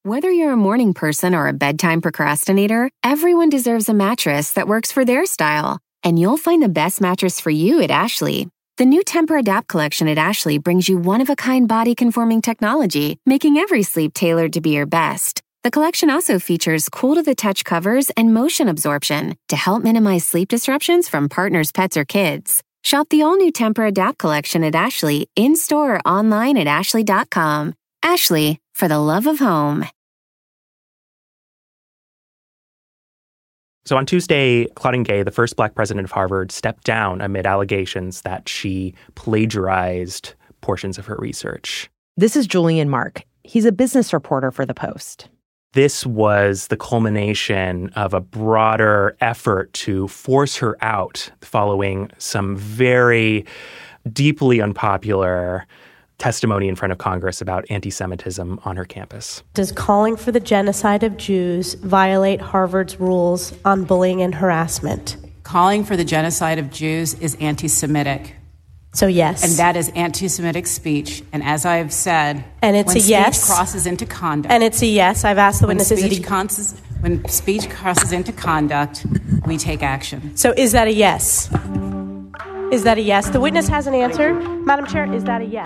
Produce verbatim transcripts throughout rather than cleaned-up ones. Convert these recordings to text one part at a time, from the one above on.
Whether you're a morning person or a bedtime procrastinator, everyone deserves a mattress that works for their style. And you'll find the best mattress for you at Ashley. The new Temper-Adapt collection at Ashley brings you one-of-a-kind body-conforming technology, making every sleep tailored to be your best. The collection also features cool-to-the-touch covers and motion absorption to help minimize sleep disruptions from partners, pets, or kids. Shop the all-new Temper-Adapt collection at Ashley, in-store or online at ashley dot com. Ashley, for the love of home. So on Tuesday, Claudine Gay, the first Black president of Harvard, stepped down amid allegations that she plagiarized portions of her research. This is Julian Mark. He's a business reporter for The Post. This was the culmination of a broader effort to force her out following some very deeply unpopular testimony in front of Congress about anti-Semitism on her campus. Does calling for the genocide of Jews violate Harvard's rules on bullying and harassment? Calling for the genocide of Jews is anti-Semitic. So yes. And that is anti-Semitic speech. And as I've said, and it's when a speech yes. crosses into conduct. And it's a yes. I've asked the when witnesses. Speech crosses, when speech crosses into conduct, we take action. So is that a yes? Is that a yes? The witness hasn't answered. Madam Chair, is that a yes?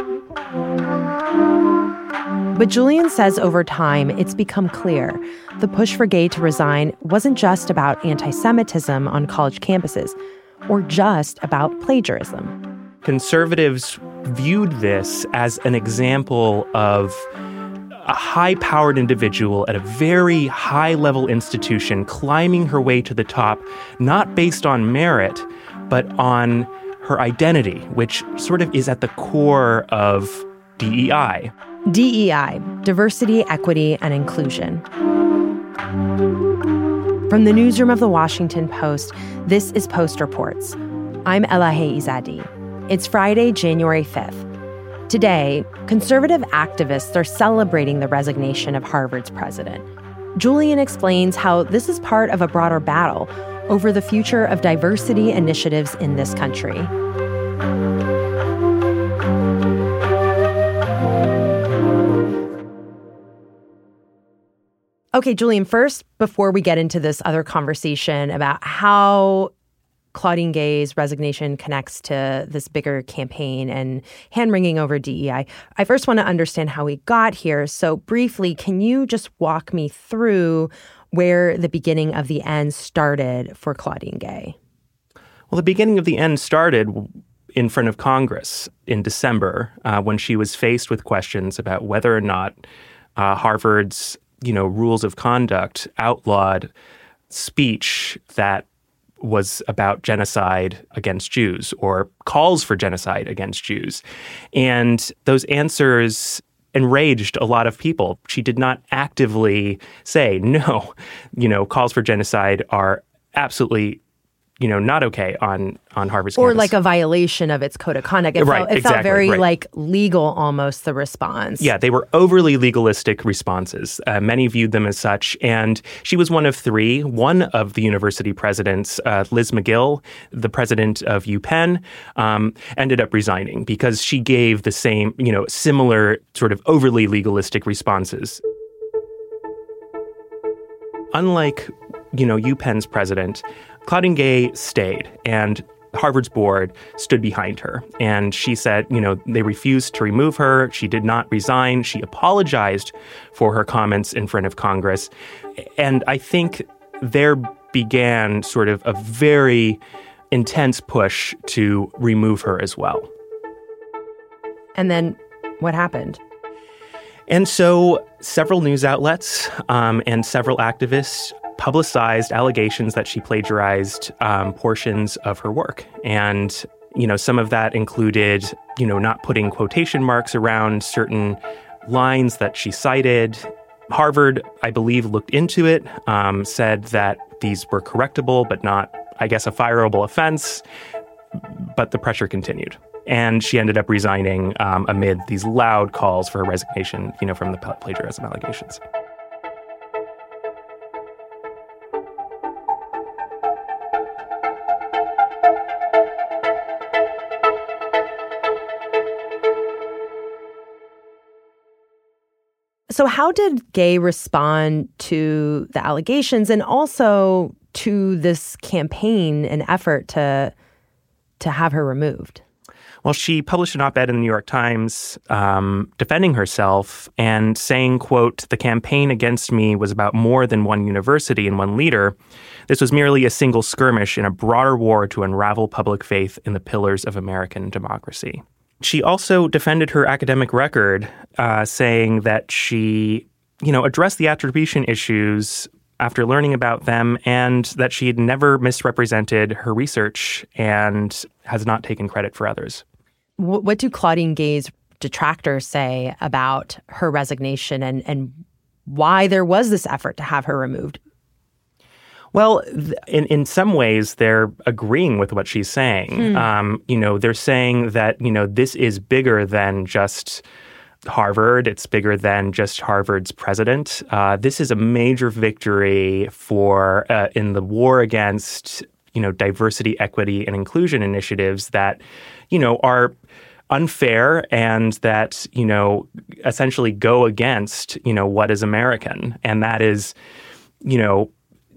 But Julian says over time, it's become clear the push for Gay to resign wasn't just about anti-Semitism on college campuses or just about plagiarism. Conservatives viewed this as an example of a high-powered individual at a very high-level institution climbing her way to the top, not based on merit, but on her identity, which sort of is at the core of D E I. D E I, diversity, equity, and inclusion. From the newsroom of The Washington Post, this is Post Reports. I'm Elahe Izadi. It's Friday, January fifth. Today, conservative activists are celebrating the resignation of Harvard's president. Julian explains how this is part of a broader battle over the future of diversity initiatives in this country. Okay, Julian, first, before we get into this other conversation about how Claudine Gay's resignation connects to this bigger campaign and hand-wringing over D E I, I first want to understand how we got here. So briefly, can you just walk me through where the beginning of the end started for Claudine Gay? Well, the beginning of the end started in front of Congress in December uh, when she was faced with questions about whether or not uh, Harvard's, you know, rules of conduct outlawed speech that was about genocide against Jews or calls for genocide against Jews. And those answers enraged a lot of people. She did not actively say, no, you know, calls for genocide are absolutely, you know, not okay on, on Harvard's or campus. like a violation of its code of conduct. It, right, felt, it exactly, felt very right. like legal almost, the response. Yeah, they were overly legalistic responses. Uh, many viewed them as such. And she was one of three. One of the university presidents, uh, Liz Magill, the president of UPenn, um, ended up resigning because she gave the same, you know, similar sort of overly legalistic responses. Unlike, you know, UPenn's president, Claudine Gay stayed, and Harvard's board stood behind her. And she said, you know, they refused to remove her. She did not resign. She apologized for her comments in front of Congress. And I think there began sort of a very intense push to remove her as well. And then what happened? And so several news outlets um, and several activists publicized allegations that she plagiarized um, portions of her work. And, you know, some of that included, you know, not putting quotation marks around certain lines that she cited. Harvard, I believe, looked into it, um, said that these were correctable, but not, I guess, a fireable offense. But the pressure continued. And she ended up resigning um, amid these loud calls for her resignation, you know, from the plagiarism allegations. So how did Gay respond to the allegations and also to this campaign and effort to to have her removed? Well, she published an op-ed in the New York Times um, defending herself and saying, quote, "The campaign against me was about more than one university and one leader. This was merely a single skirmish in a broader war to unravel public faith in the pillars of American democracy." She also defended her academic record, uh, saying that she, you know, addressed the attribution issues after learning about them and that she had never misrepresented her research and has not taken credit for others. What do Claudine Gay's detractors say about her resignation and, and why there was this effort to have her removed? Well, in, in some ways, they're agreeing with what she's saying. Hmm. Um, you know, they're saying that, you know, this is bigger than just Harvard. It's bigger than just Harvard's president. Uh, this is a major victory for uh, in the war against, you know, diversity, equity, and inclusion initiatives that, you know, are unfair and that, you know, essentially go against, you know, what is American. And that is, you know,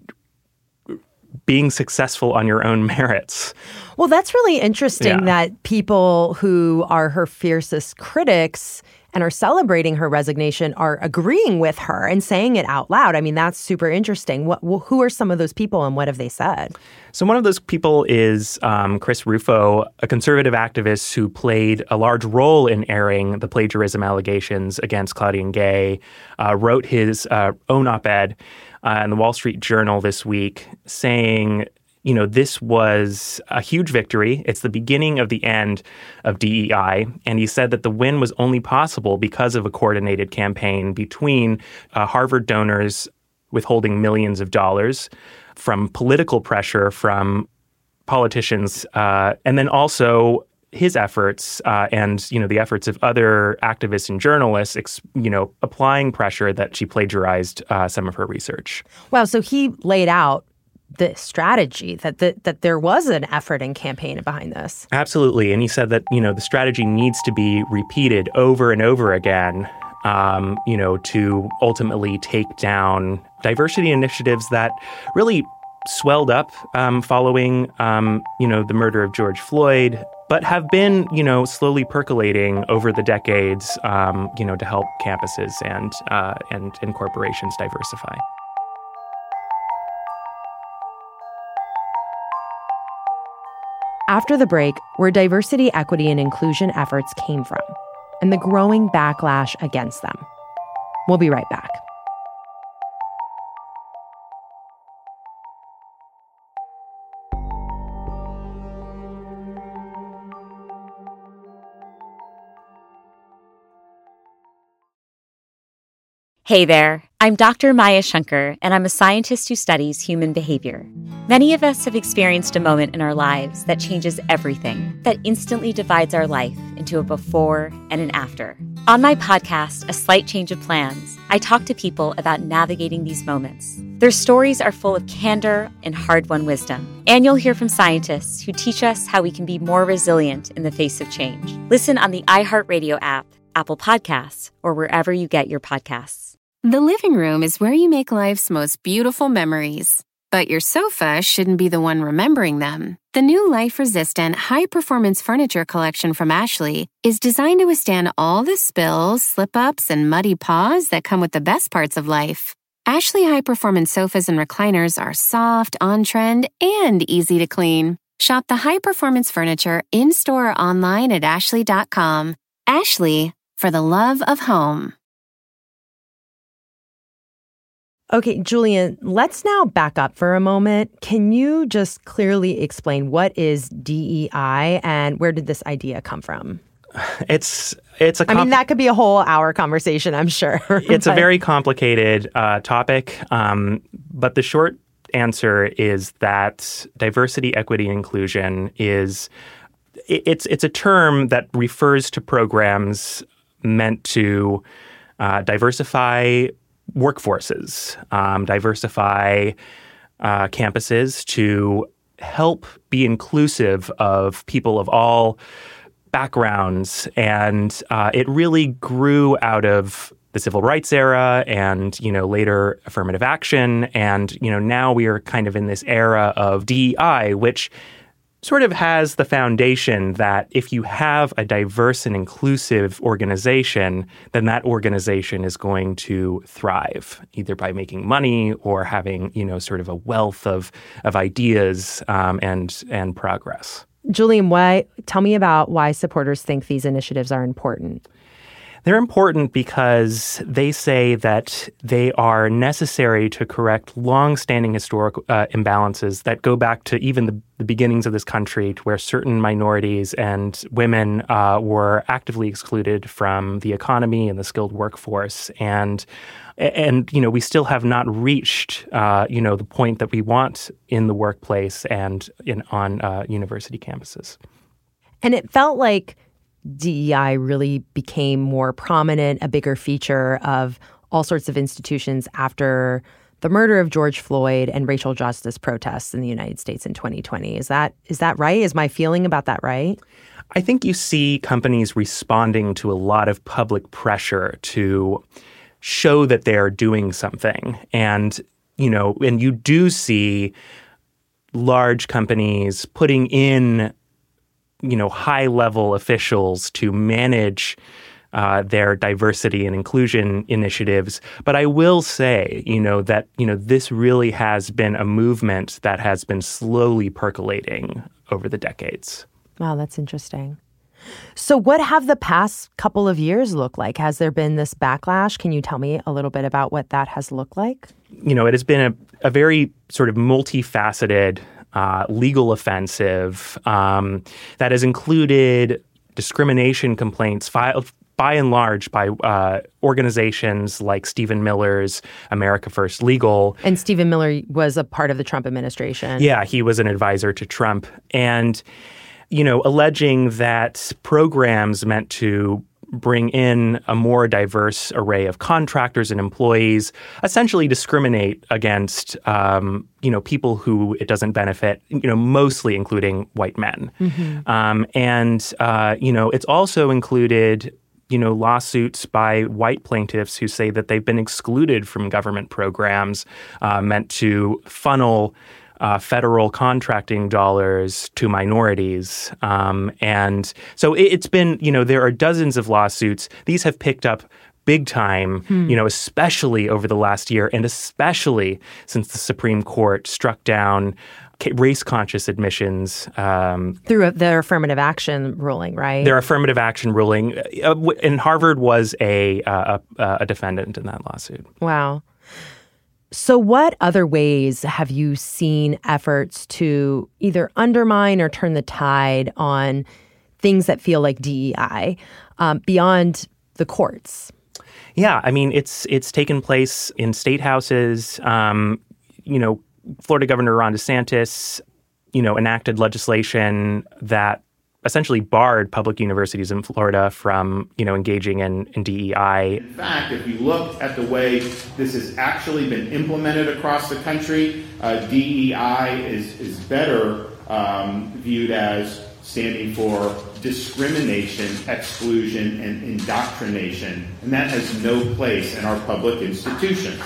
being successful on your own merits. Well, that's really interesting Yeah. that people who are her fiercest critics and are celebrating her resignation are agreeing with her and saying it out loud. I mean, that's super interesting. What, who are some of those people and what have they said? So one of those people is um, Chris Rufo, a conservative activist who played a large role in airing the plagiarism allegations against Claudine Gay, uh, wrote his uh, own op-ed uh, in the Wall Street Journal this week saying, you know, this was a huge victory. It's the beginning of the end of D E I. And he said that the win was only possible because of a coordinated campaign between uh, Harvard donors withholding millions of dollars, from political pressure from politicians, uh, and then also his efforts uh, and, you know, the efforts of other activists and journalists, ex- you know, applying pressure that she plagiarized uh, some of her research. Wow. So he laid out the strategy that, that that there was an effort and campaign behind this. Absolutely. And he said that, you know, the strategy needs to be repeated over and over again, um, you know, to ultimately take down diversity initiatives that really swelled up um, following, um, you know, the murder of George Floyd, but have been, you know, slowly percolating over the decades, um, you know, to help campuses and, uh, and, and corporations diversify. After the break, where diversity, equity, and inclusion efforts came from, and the growing backlash against them. We'll be right back. Hey there, I'm Doctor Maya Shankar, and I'm a scientist who studies human behavior. Many of us have experienced a moment in our lives that changes everything, that instantly divides our life into a before and an after. On my podcast, A Slight Change of Plans, I talk to people about navigating these moments. Their stories are full of candor and hard-won wisdom. And you'll hear from scientists who teach us how we can be more resilient in the face of change. Listen on the iHeartRadio app, Apple Podcasts, or wherever you get your podcasts. The living room is where you make life's most beautiful memories. But your sofa shouldn't be the one remembering them. The new life-resistant, high-performance furniture collection from Ashley is designed to withstand all the spills, slip-ups, and muddy paws that come with the best parts of life. Ashley high-performance sofas and recliners are soft, on-trend, and easy to clean. Shop the high-performance furniture in-store or online at ashley dot com. Ashley, for the love of home. Okay, Julian, let's now back up for a moment. Can you just clearly explain what is D E I and where did this idea come from? It's it's a. Comp- I mean, that could be a whole hour conversation, I'm sure. It's but... a very complicated uh, topic, um, but the short answer is that diversity, equity, and inclusion is it's it's a term that refers to programs meant to uh, diversify workforces, um, diversify uh, campuses to help be inclusive of people of all backgrounds. And uh, it really grew out of the civil rights era and, you know, later affirmative action. And, you know, now we are kind of in this era of D E I, which sort of has the foundation that if you have a diverse and inclusive organization, then that organization is going to thrive, either by making money or having, you know, sort of a wealth of of ideas um, and and progress. Julian, why? Tell me about why supporters think these initiatives are important. They're important because they say that they are necessary to correct long-standing historical uh, imbalances that go back to even the, the beginnings of this country, to where certain minorities and women uh, were actively excluded from the economy and the skilled workforce. And, and you know, we still have not reached, uh, you know, the point that we want in the workplace and in on uh, university campuses. And it felt like D E I really became more prominent, a bigger feature of all sorts of institutions after the murder of George Floyd and racial justice protests in the United States in twenty twenty. Is that is that right? Is my feeling about that right? I think you see companies responding to a lot of public pressure to show that they are doing something. And, you know, and you do see large companies putting in, you know, high-level officials to manage uh, their diversity and inclusion initiatives. But I will say, you know, that, you know, this really has been a movement that has been slowly percolating over the decades. Wow, that's interesting. So what have the past couple of years looked like? Has there been this backlash? Can you tell me a little bit about what that has looked like? You know, it has been a, a very sort of multifaceted Uh, legal offensive um, that has included discrimination complaints filed by and large by uh, organizations like Stephen Miller's America First Legal. And Stephen Miller was a part of the Trump administration. Yeah, he was an advisor to Trump. And, you know, alleging that programs meant to bring in a more diverse array of contractors and employees essentially discriminate against, um, you know, people who it doesn't benefit, you know, mostly including white men. Mm-hmm. Um, and, uh, you know, it's also included, you know, lawsuits by white plaintiffs who say that they've been excluded from government programs uh, meant to funnel Uh, federal contracting dollars to minorities. Um, and so it, it's been, you know, there are dozens of lawsuits. These have picked up big time, hmm. you know, especially over the last year and especially since the Supreme Court struck down race-conscious admissions. Um, Through their affirmative action ruling, right? Their affirmative action ruling. Uh, and Harvard was a, uh, a, a defendant in that lawsuit. Wow. So what other ways have you seen efforts to either undermine or turn the tide on things that feel like D E I um, beyond the courts? Yeah, I mean, it's it's taken place in state houses. Um, you know, Florida Governor Ron DeSantis, you know, enacted legislation that essentially barred public universities in Florida from, you know, engaging in, in D E I. In fact, if you look at the way this has actually been implemented across the country, uh, D E I is, is better um, viewed as standing for discrimination, exclusion, and indoctrination. And that has no place in our public institutions.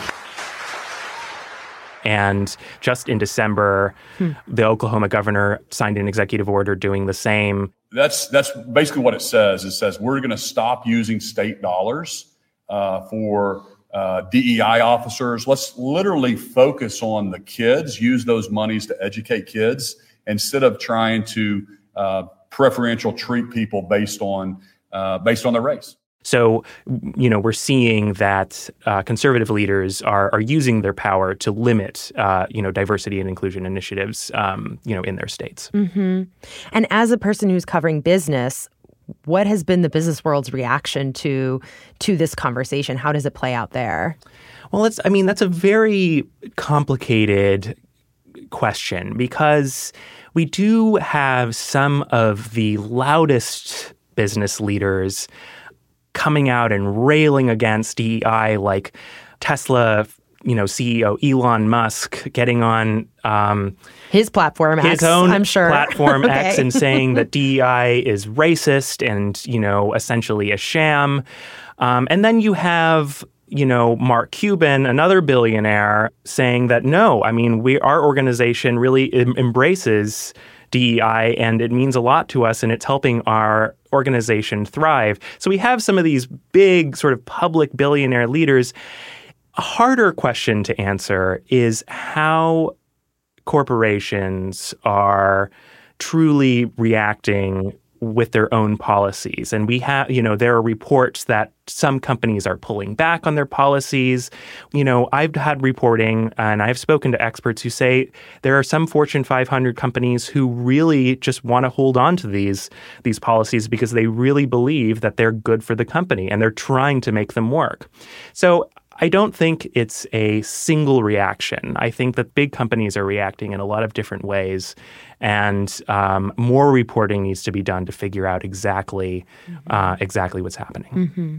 And just in December, hmm. the Oklahoma governor signed an executive order doing the same. That's that's basically what it says. It says we're going to stop using state dollars uh, for uh, D E I officers. Let's literally focus on the kids, use those monies to educate kids instead of trying to uh, preferential treat people based on uh, based on their race. So, you know, we're seeing that uh, conservative leaders are are using their power to limit, uh, you know, diversity and inclusion initiatives, um, you know, in their states. Mm-hmm. And as a person who's covering business, what has been the business world's reaction to to this conversation? How does it play out there? Well, it's I mean, that's a very complicated question because we do have some of the loudest business leaders coming out and railing against D E I, like Tesla, you know, C E O Elon Musk getting on um, his platform, his X, own I'm sure. platform okay. X, and saying that D E I is racist and, you know, essentially a sham. Um, and then you have, you know, Mark Cuban, another billionaire, saying that, no, I mean, we our organization really em- embraces D E I, and it means a lot to us, and it's helping our organization thrive. So we have some of these big sort of public billionaire leaders. A harder question to answer is how corporations are truly reacting with their own policies. And we have, you know, there are reports that some companies are pulling back on their policies. You know, I've had reporting and I've spoken to experts who say there are some Fortune five hundred companies who really just want to hold on to these, these policies because they really believe that they're good for the company and they're trying to make them work. So I don't think it's a single reaction. I think that big companies are reacting in a lot of different ways, and um, more reporting needs to be done to figure out exactly mm-hmm. uh, exactly what's happening. Mm-hmm.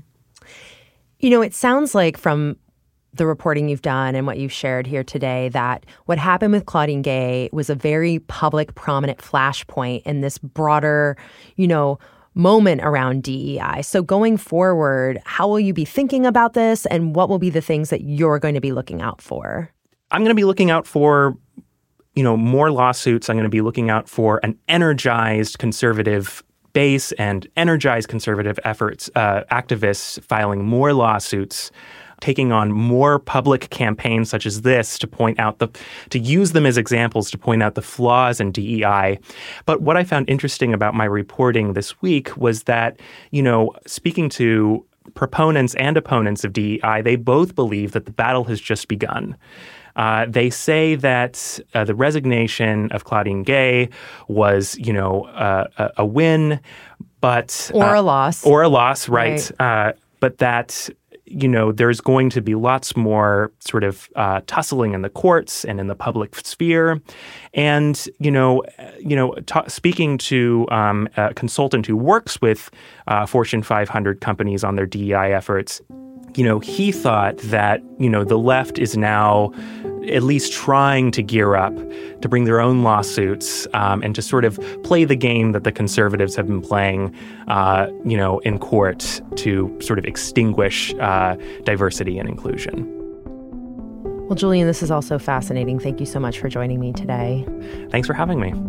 You know, it sounds like from the reporting you've done and what you've shared here today that what happened with Claudine Gay was a very public, prominent flashpoint in this broader, you know, moment around D E I. So going forward, how will you be thinking about this, and what will be the things that you're going to be looking out for? I'm going to be looking out for, you know, more lawsuits. I'm going to be looking out for an energized conservative base and energized conservative efforts, uh, activists filing more lawsuits, taking on more public campaigns such as this to point out the, to use them as examples to point out the flaws in D E I. But what I found interesting about my reporting this week was that, you know, speaking to proponents and opponents of D E I, they both believe that the battle has just begun. Uh, they say that uh, the resignation of Claudine Gay was, you know, uh, a, a win, but or uh, a loss, or a loss, right? right. Uh, but that, you know, there's going to be lots more sort of uh, tussling in the courts and in the public sphere. And, you know, you know, ta- speaking to um, a consultant who works with uh, Fortune five hundred companies on their D E I efforts, you know, he thought that, you know, the left is now at least trying to gear up to bring their own lawsuits um, and to sort of play the game that the conservatives have been playing, uh, you know, in court to sort of extinguish uh, diversity and inclusion. Well, Julian, this is also fascinating. Thank you so much for joining me today. Thanks for having me.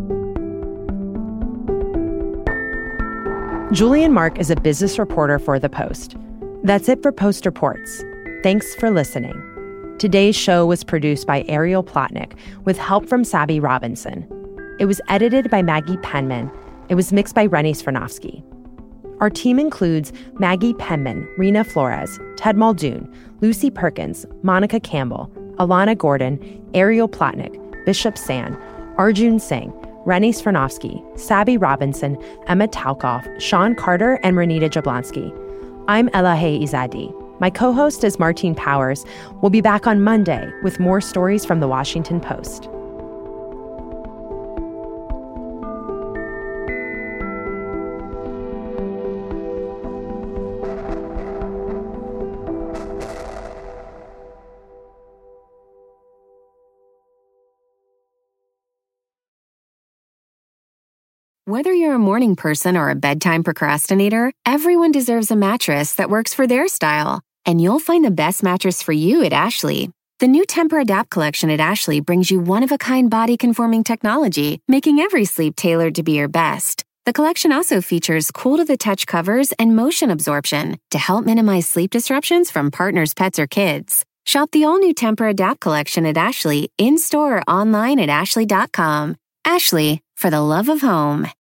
Julian Mark is a business reporter for The Post. That's it for Post Reports. Thanks for listening. Today's show was produced by Ariel Plotnick with help from Sabby Robinson. It was edited by Maggie Penman. It was mixed by Rennie Svirnovsky. Our team includes Maggie Penman, Rena Flores, Ted Muldoon, Lucy Perkins, Monica Campbell, Alana Gordon, Ariel Plotnick, Bishop Sand, Arjun Singh, Rennie Svirnovsky, Sabby Robinson, Emma Talkoff, Sean Carter, and Renita Jablonski. I'm Elahe Izadi. My co-host is Martine Powers. We'll be back on Monday with more stories from The Washington Post. Whether you're a morning person or a bedtime procrastinator, everyone deserves a mattress that works for their style. And you'll find the best mattress for you at Ashley. The new Tempur-Adapt collection at Ashley brings you one-of-a-kind body-conforming technology, making every sleep tailored to be your best. The collection also features cool-to-the-touch covers and motion absorption to help minimize sleep disruptions from partners, pets, or kids. Shop the all-new Tempur-Adapt collection at Ashley, in-store or online at ashley dot com. Ashley, for the love of home.